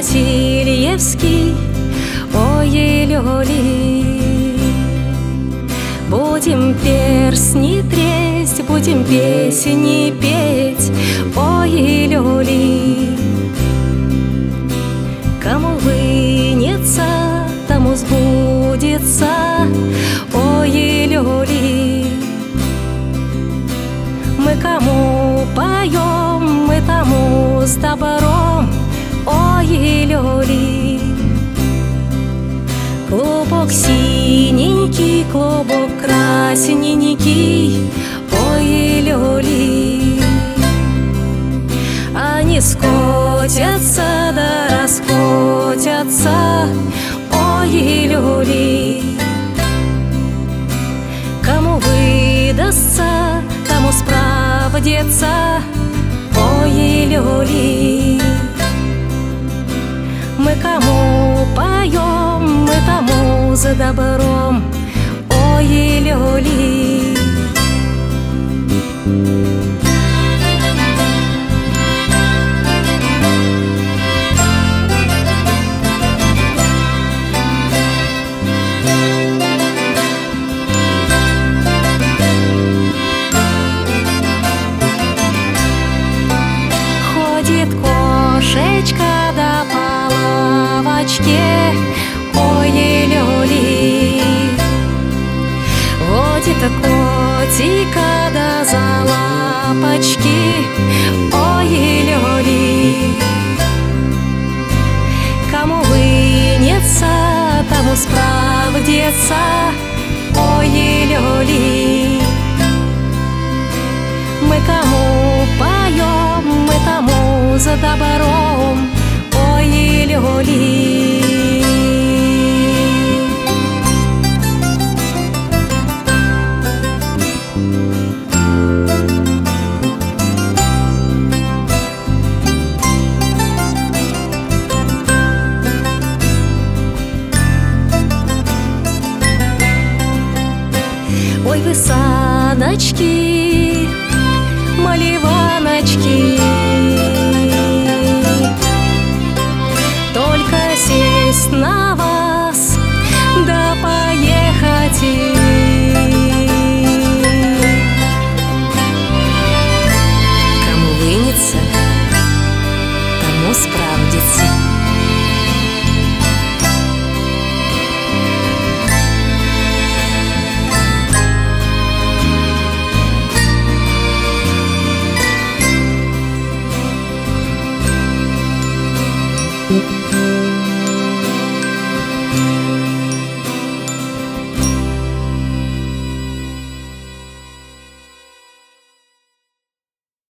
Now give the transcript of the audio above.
Васильевский, ой, люли. Будем перстни тресть, будем песни петь, ой, люли. Кому вынется, тому сбудется, ой, люли. Мы кому поем, мы тому с добром, ой, люли. Клубок синенький, клубок красненький, ой, люли. Они скотятся да раскотятся, ой, люли. Кому выдастся, тому справдется, ой, люли. Мы кому поем, мы тому за добром, ой, люли. Ходит кошечка да по лавочке, ой, люли. Водит котика да за лапочки, ой, люли. Кому вынется, тому справдется, ой, люли. Мы кому поем, мы тому за добром, ой, люли. Ой, вы саночки, маливаночки, только сесть на вас